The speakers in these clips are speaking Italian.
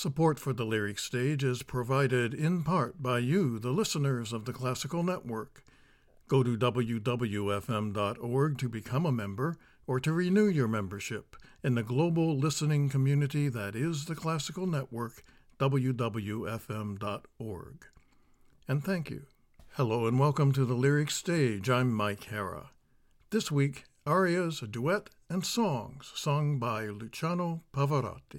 Support for the Lyric Stage is provided in part by you, the listeners of the Classical Network. Go to www.fm.org to become a member or to renew your membership in the global listening community that is the Classical Network, www.fm.org. And thank you. Hello and welcome to the Lyric Stage. I'm Mike Hara. This week, arias, a duet, and songs sung by Luciano Pavarotti.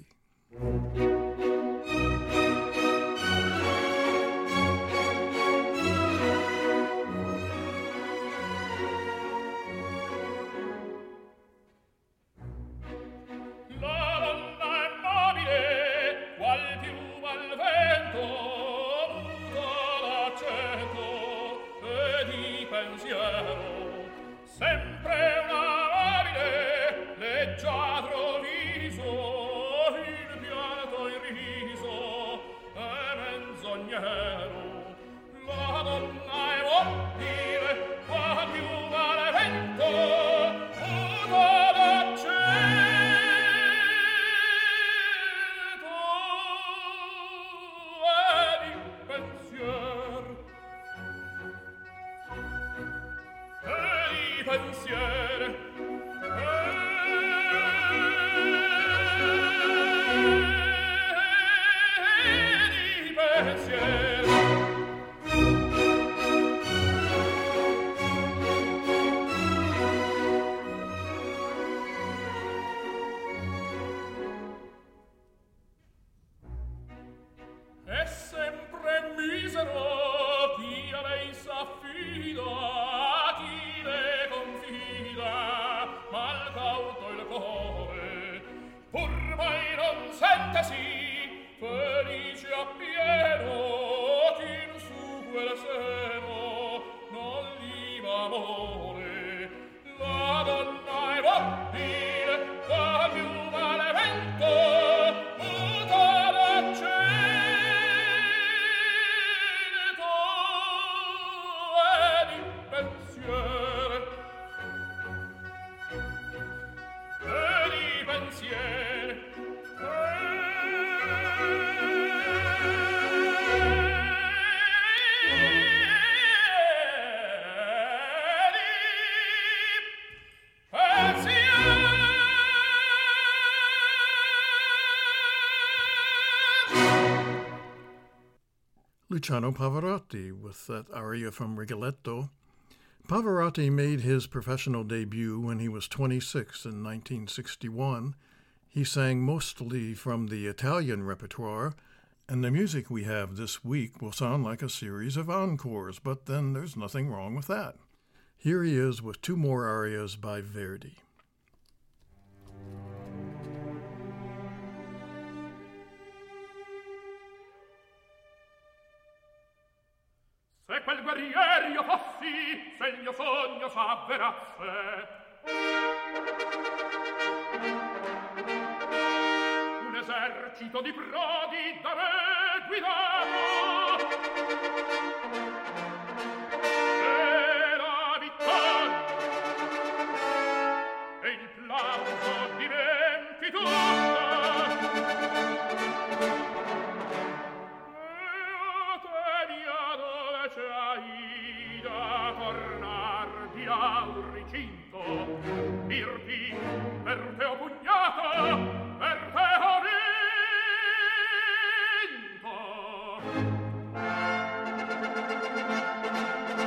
Luciano Pavarotti with that aria from Rigoletto. Pavarotti made his professional debut when he was 26 in 1961. He sang mostly from the Italian repertoire, and the music we have this week will sound like a series of encores, but then there's nothing wrong with that. Here he is with two more arias by Verdi. Se quel guerrier io fossi, se il mio sogno s'avverasse, un esercito di prodi da me guidato, e la vittoria e il plauso diventi tutta. Un ricinto, dirti per te ho pugnato, per te ho vinto.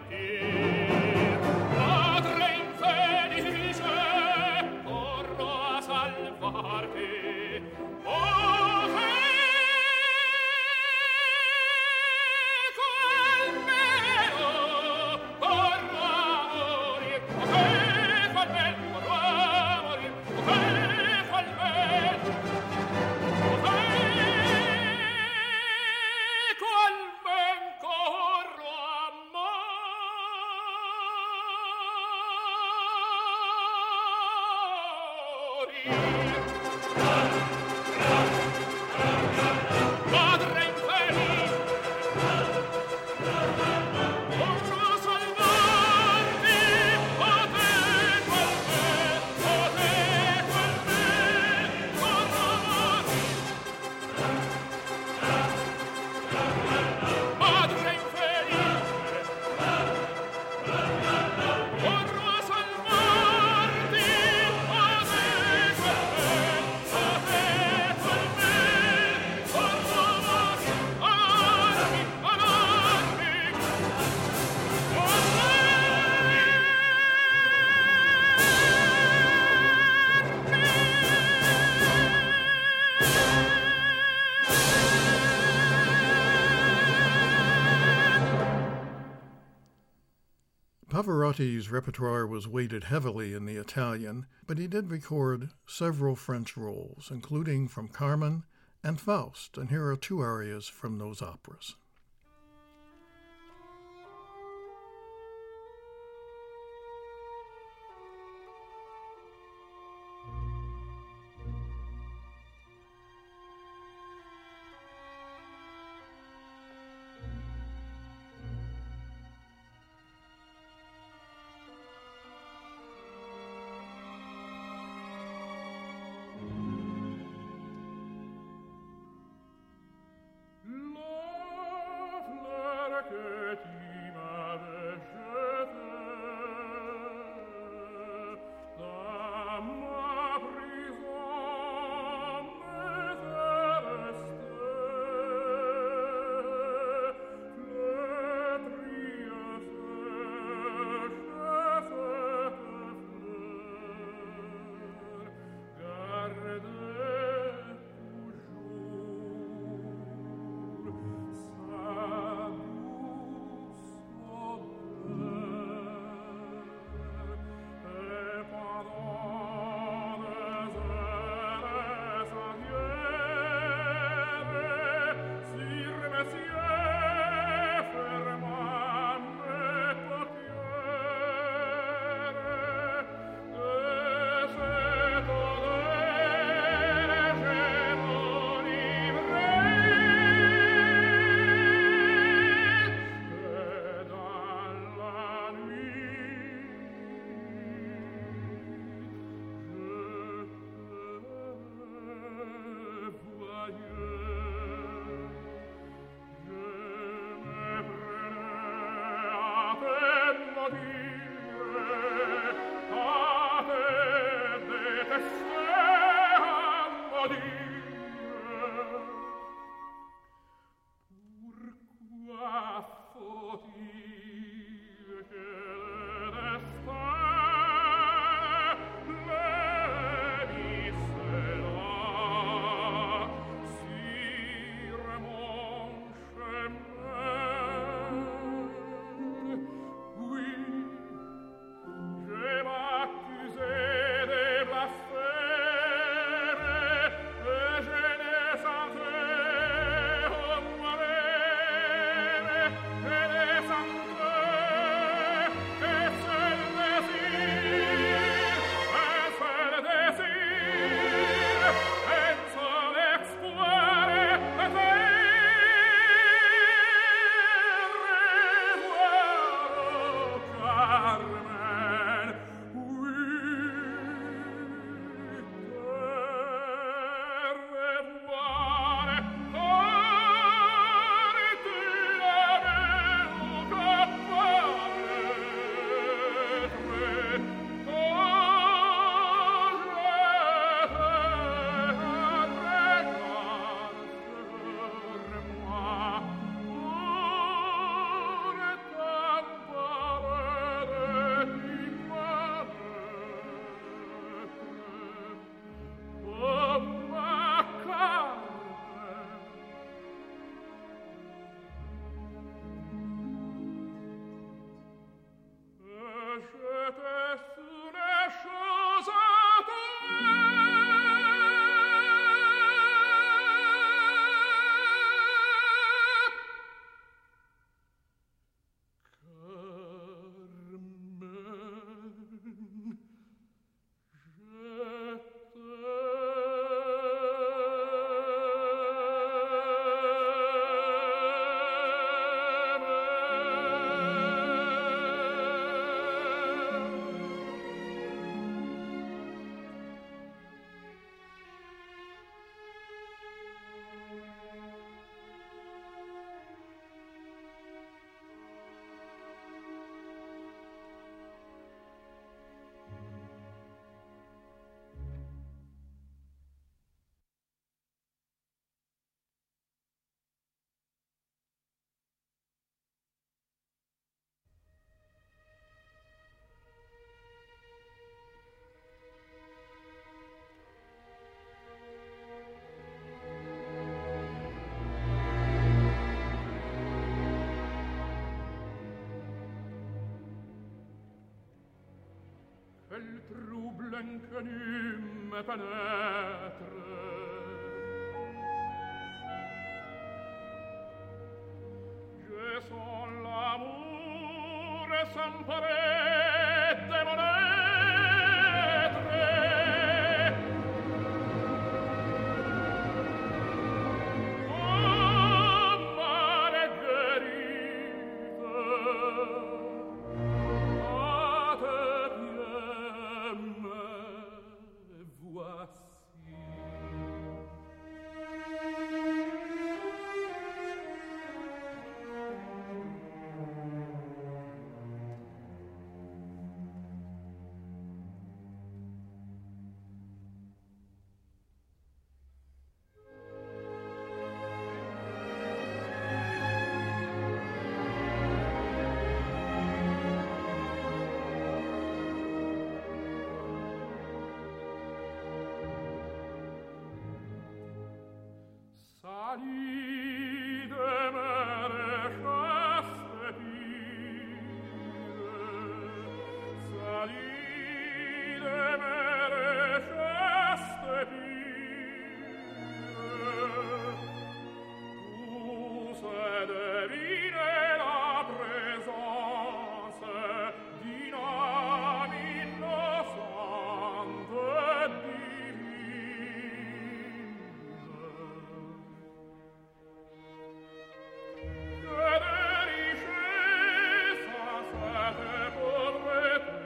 partir. Padre infelice, corro a salvarti. Oh, seco almeno, corro a morir. Oh, seco almeno, corro a morir. Oh, seco almeno. Pavarotti's repertoire was weighted heavily in the Italian, but he did record several French roles, including from Carmen and Faust, and here are two arias from those operas. Lord quel trouble inconnu me pénètre. Je sens l'amour s'emparer de mon être. Oh, Marguerite, à tes pieds me voici. Salì de mere chaste pire, salì de mere chaste pire, tu se devine la présence d'une âme innocente et divine. Que de richesse cette pauvreté,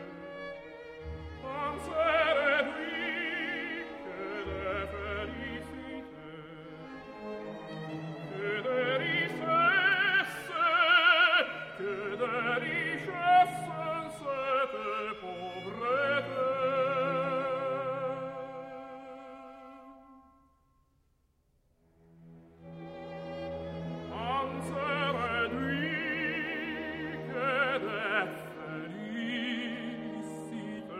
en se réduit que de félicité, que de richesse cette pauvreté. En se réduit que de félicité.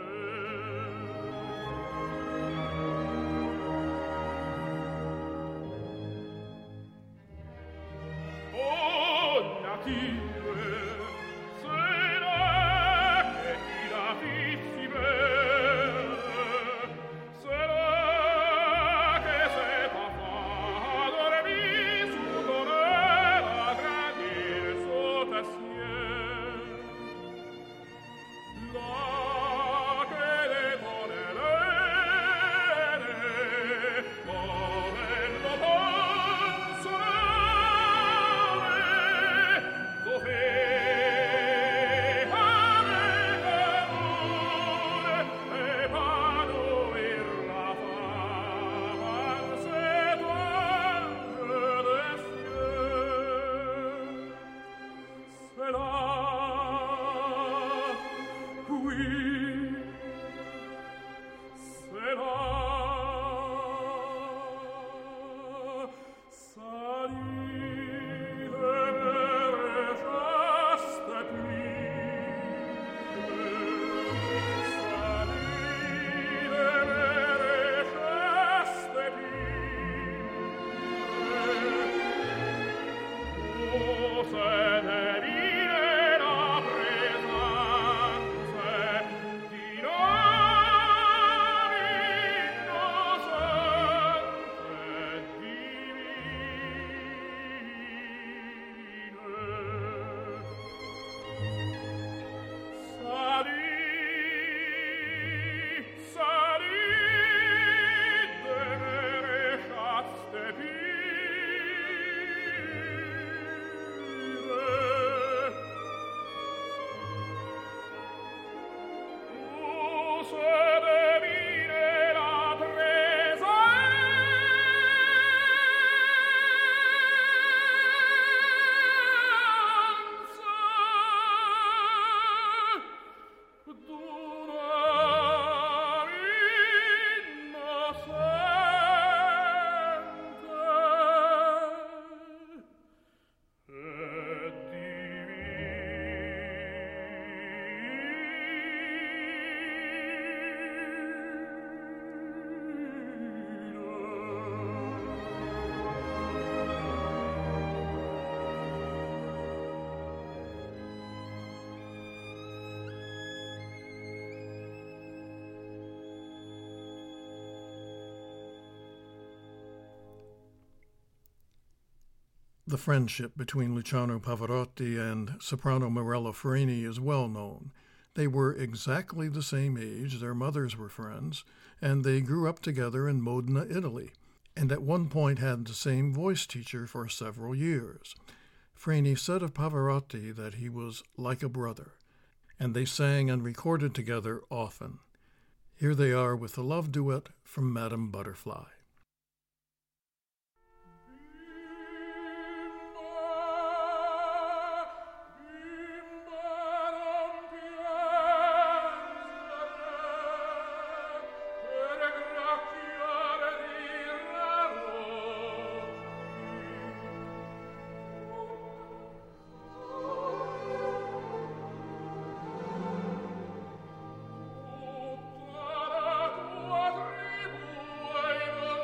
Oh, nature, c'est là que tu la fit si belle, c'est là que cet enfant dormit sous ton aile à grandir sous tes cieux. Là qu'elle est ton Hélène, oh, elle ne pense jamais qu'au fait avec amour épanouir la femme en cet ange des cieux. C'est là, oui, c'est là. Salì de mere chaste pire, salì de mere chaste pire, oh, se devine la présence d'une âme innocente et divine. Salì, salì de mere chaste pire, The friendship between Luciano Pavarotti and soprano Morella Farini is well known. They were exactly the same age, their mothers were friends, and they grew up together in Modena, Italy, and at one point had the same voice teacher for several years. Farini said of Pavarotti that he was like a brother, and they sang and recorded together often. Here they are with a love duet from Madame Butterfly. Tribu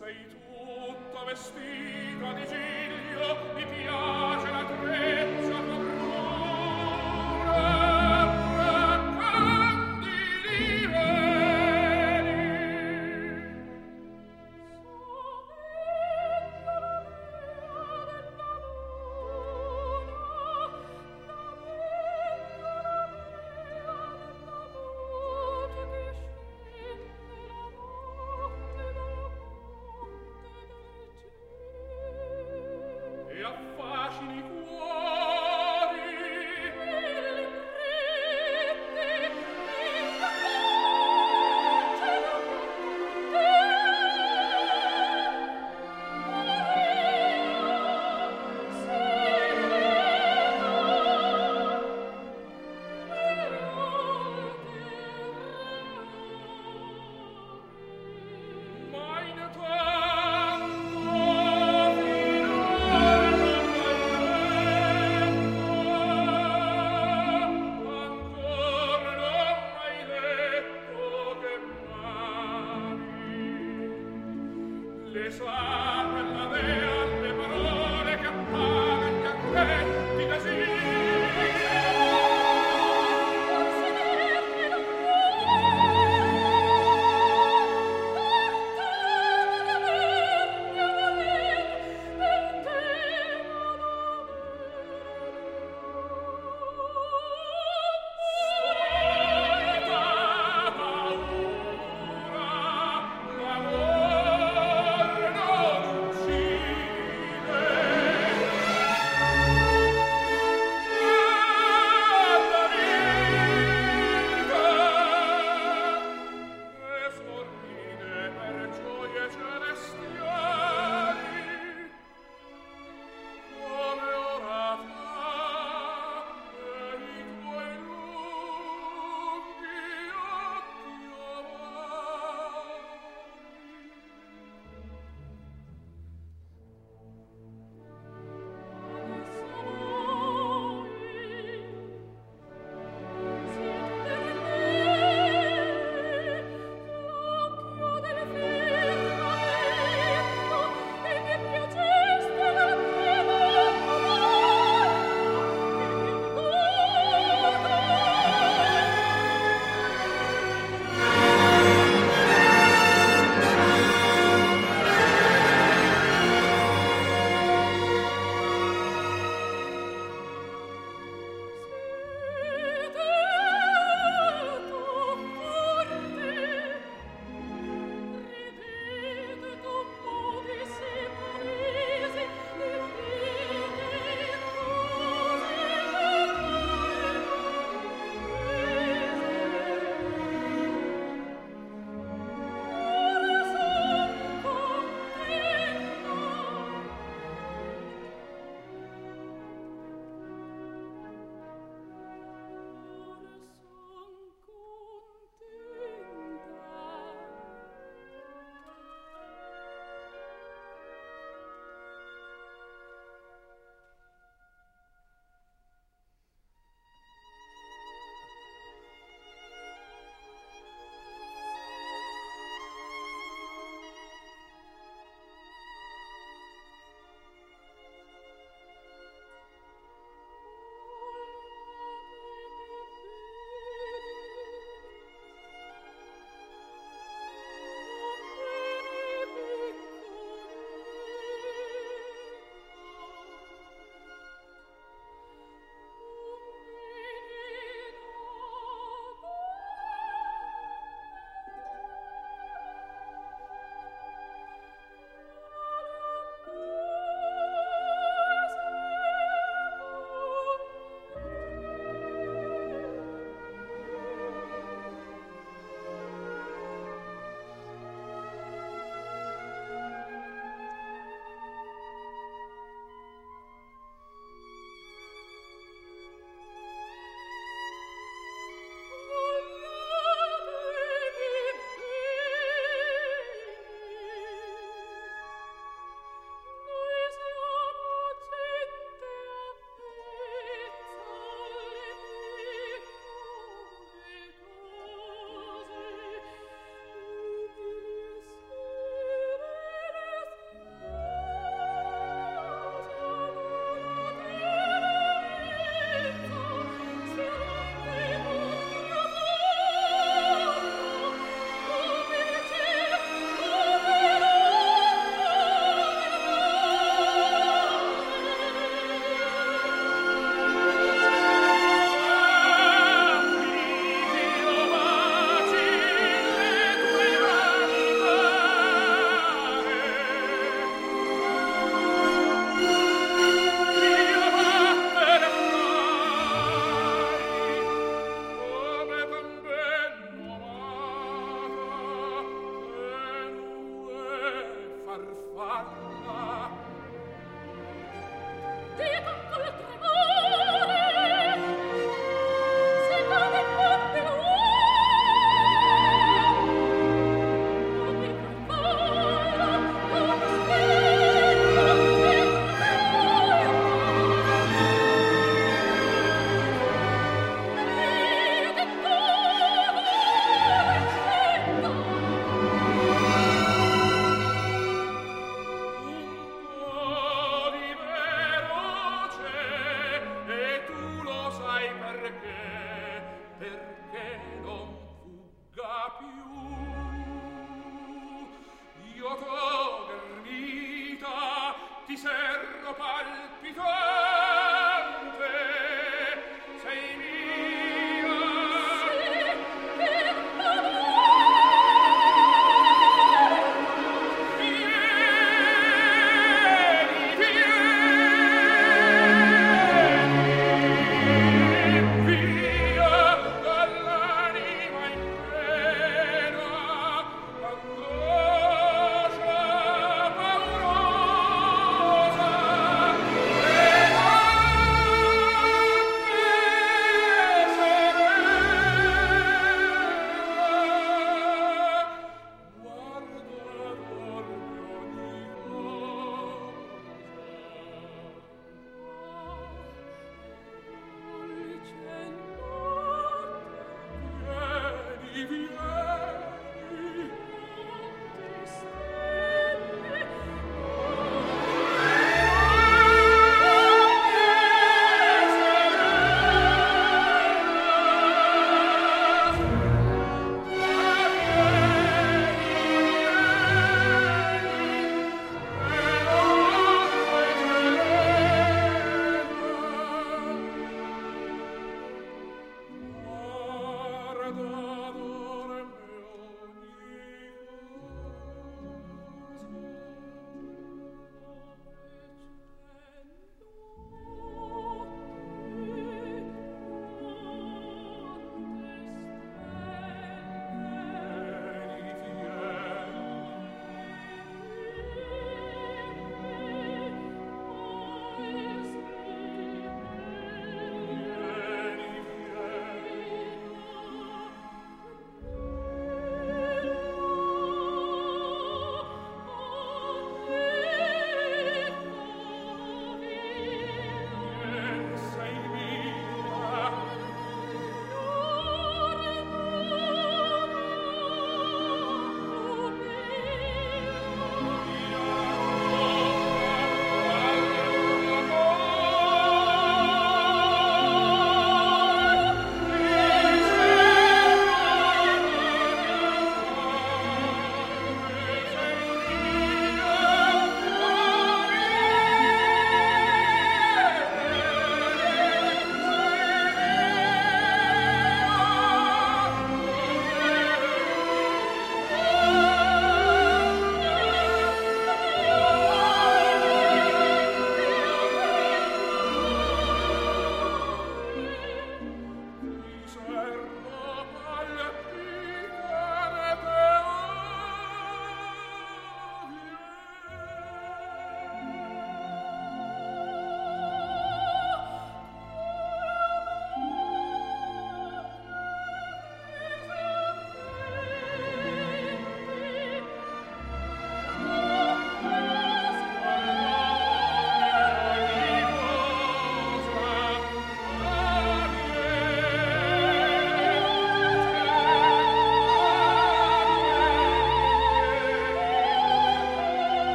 sei tutta vestita di giglio, mi piace la treccia tua bruna, candidi veli. E affascini i cuori. Ma intanto ancora non m'hai detto che m'ami. Le sa quella dea le parole che appagan gli anghetti desideri. Solita paura, l'amor non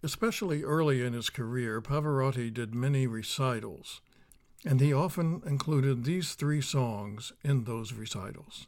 Especially early in his career, Pavarotti did many recitals, and he often included these three songs in those recitals.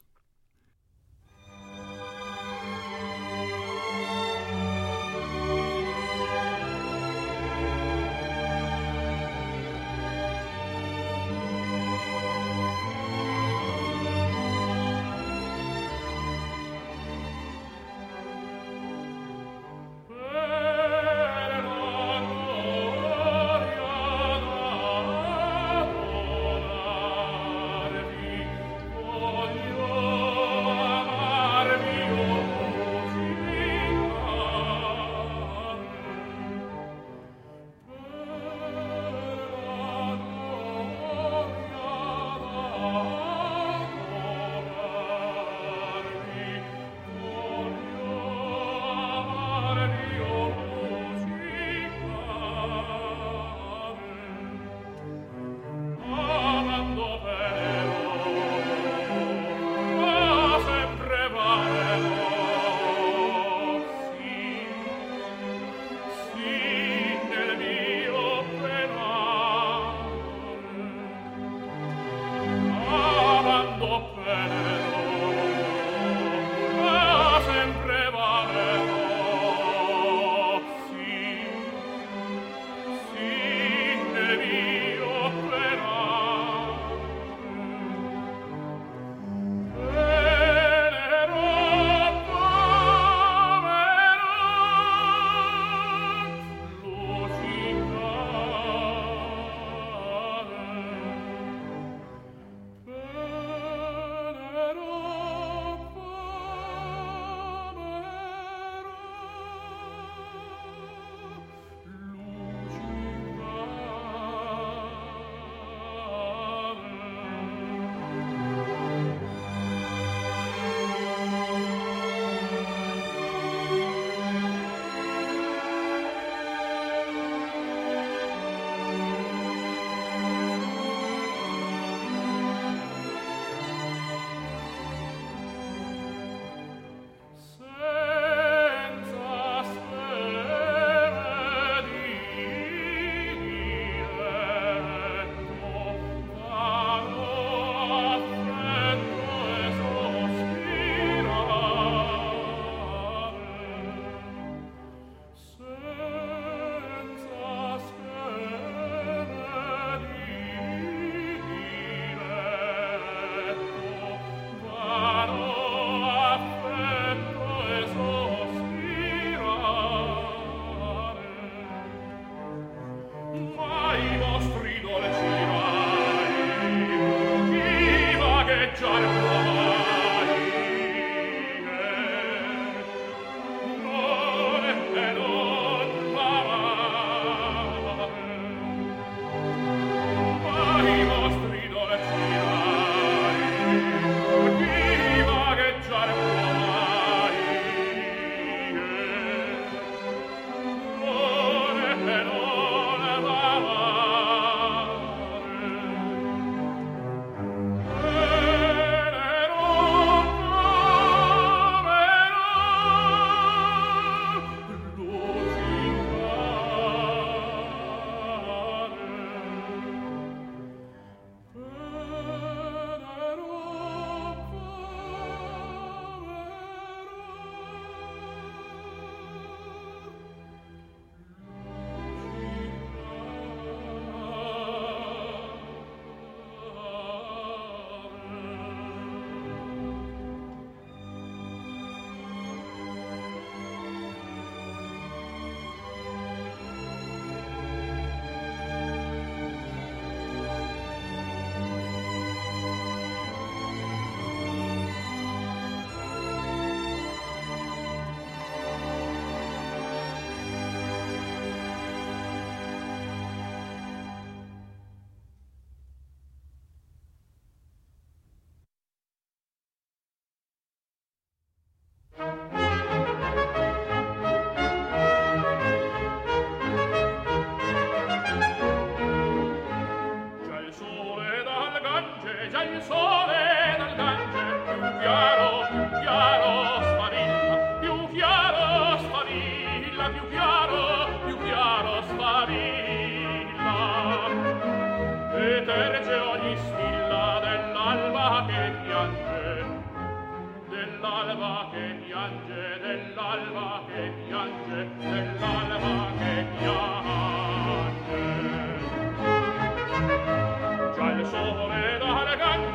più chiaro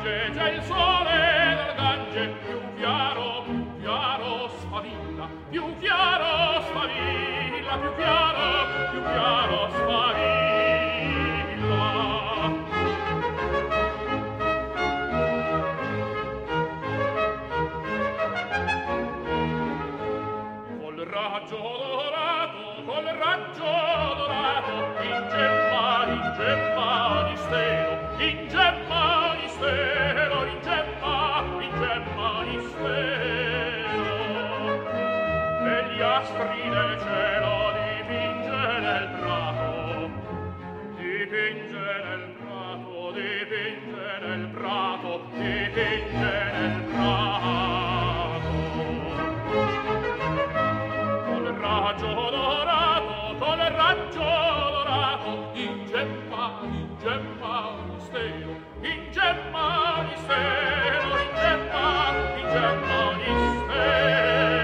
C'è il sole dal Gange, più chiaro sfavilla, più chiaro sfavilla, più chiaro sfavilla. Col raggio dorato, in gemma di stelo, in gemma di stelo, in gemma di stelo. E gli astri del cielo dipinge nel prato, dipinge nel prato, dipinge nel prato, dipinge nel prato. Col raggio dorato, in gemma di stelo, in gemma di stelo, in gemma di stelo.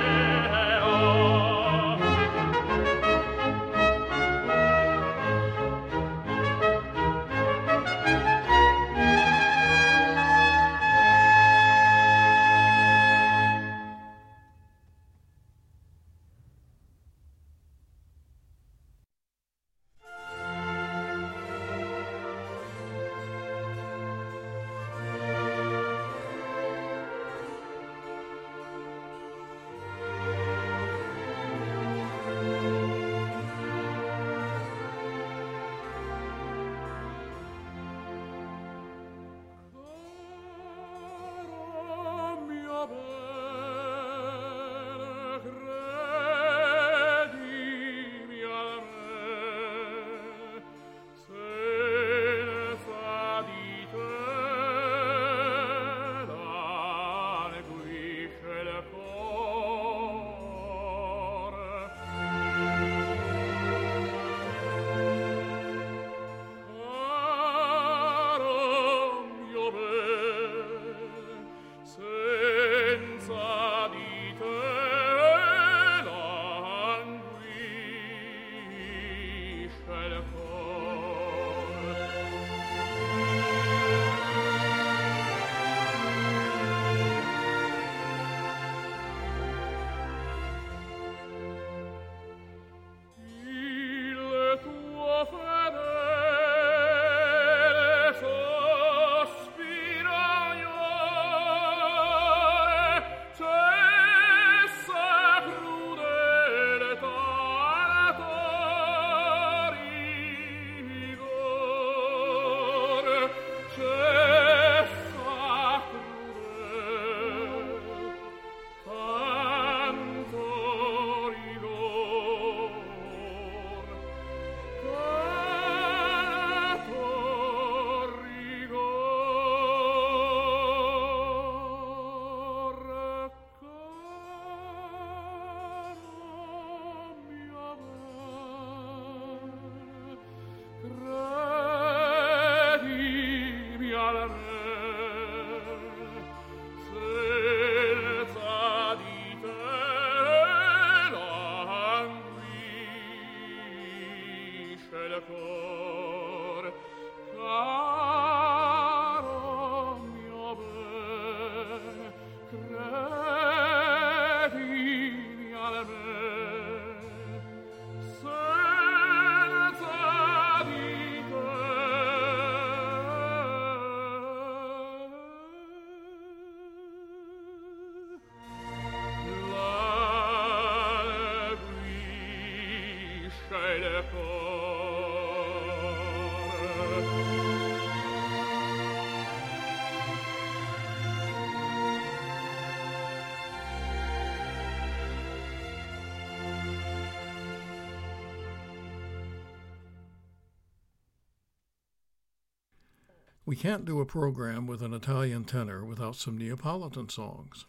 We can't do a program with an Italian tenor without some Neapolitan songs.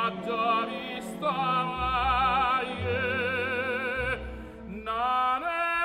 Na ne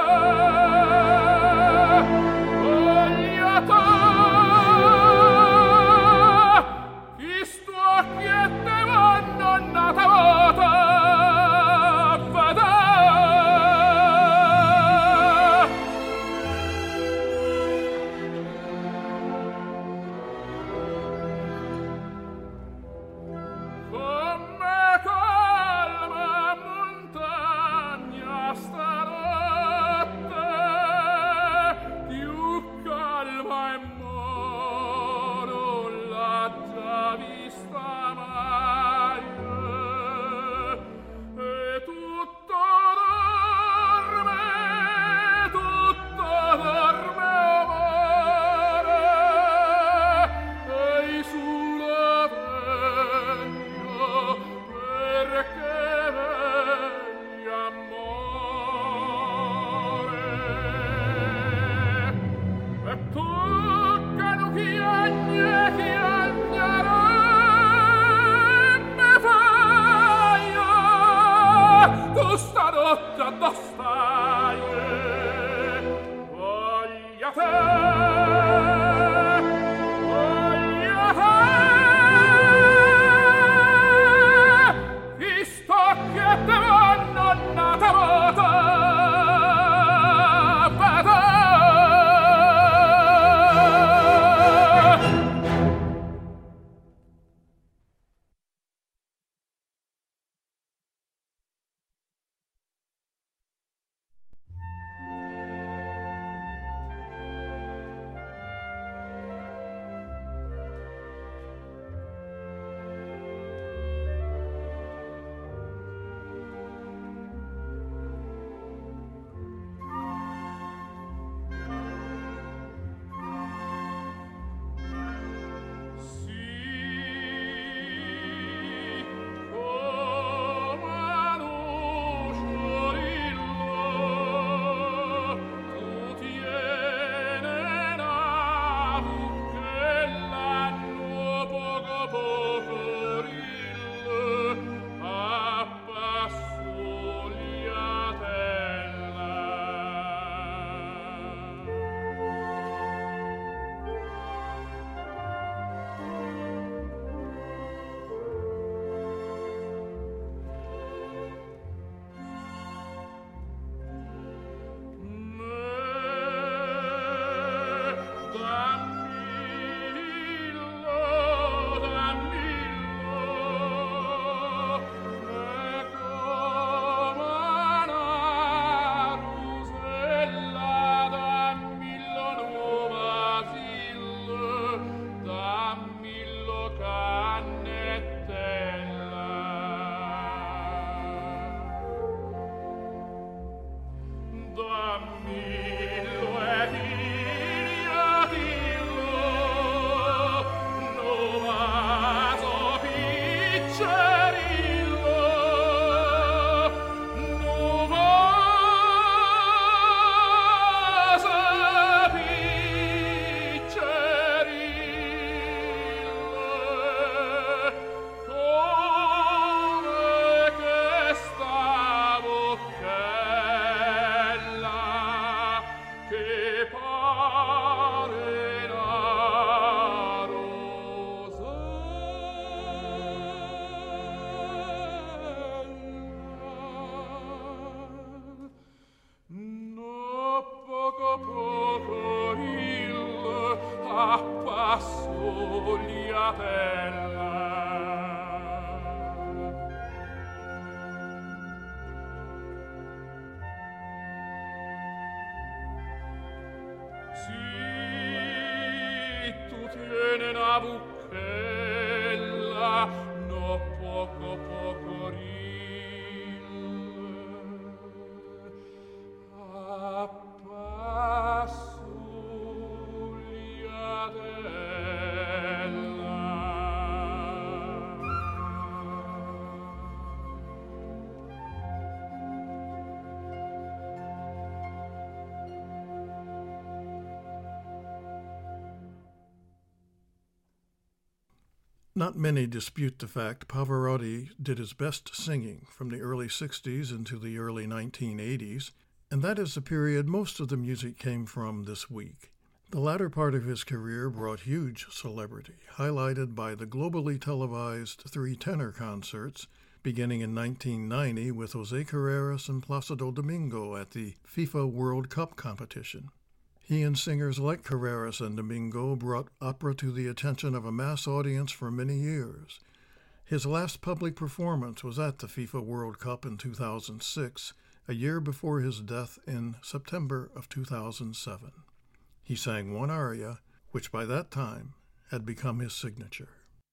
Not many dispute the fact Pavarotti did his best singing from the early 60s into the early 1980s. And that is the period most of the music came from this week. The latter part of his career brought huge celebrity, highlighted by the globally televised 3 tenor concerts, beginning in 1990 with Jose Carreras and Placido Domingo at the FIFA World Cup competition. He and singers like Carreras and Domingo brought opera to the attention of a mass audience for many years. His last public performance was at the FIFA World Cup in 2006, a year before his death in September of 2007. He sang one aria, which by that time had become his signature.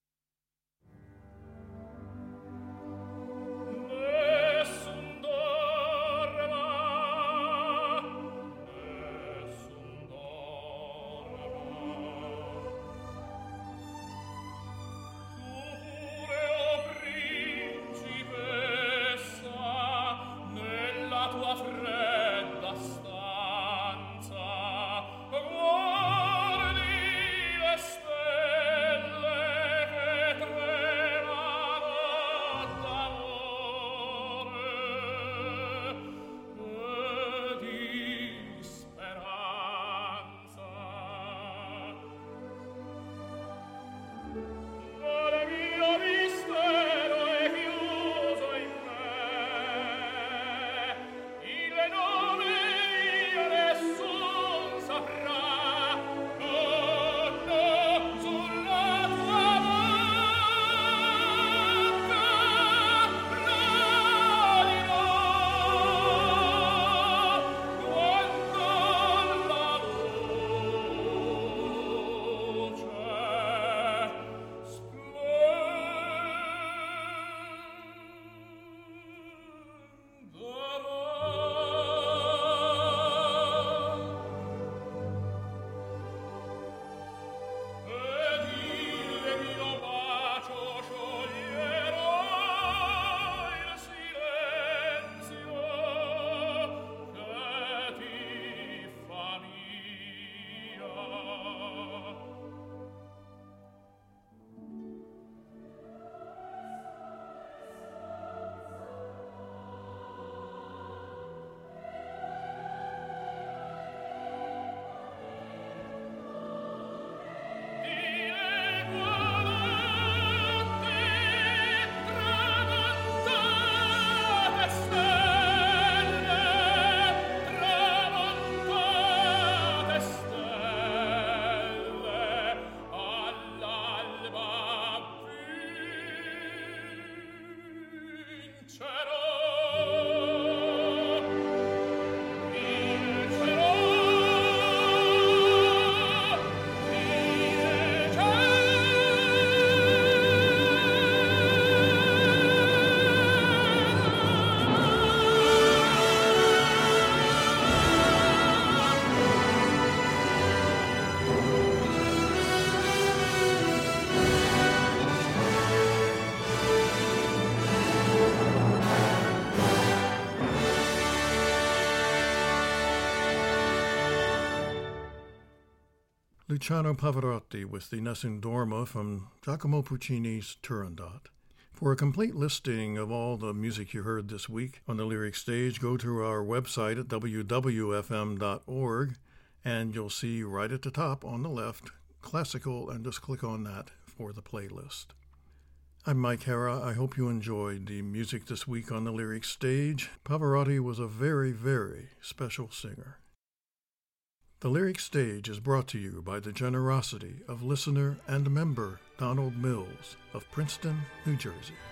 Luciano Pavarotti with the Nessun Dorma from Giacomo Puccini's Turandot. For a complete listing of all the music you heard this week on the Lyric Stage, go to our website at www.fm.org, and you'll see right at the top on the left, Classical, and just click on that for the playlist. I'm Mike Hara. I hope you enjoyed the music this week on the Lyric Stage. Pavarotti was a very, very special singer. The Lyric Stage is brought to you by the generosity of listener and member Donald Mills of Princeton, New Jersey.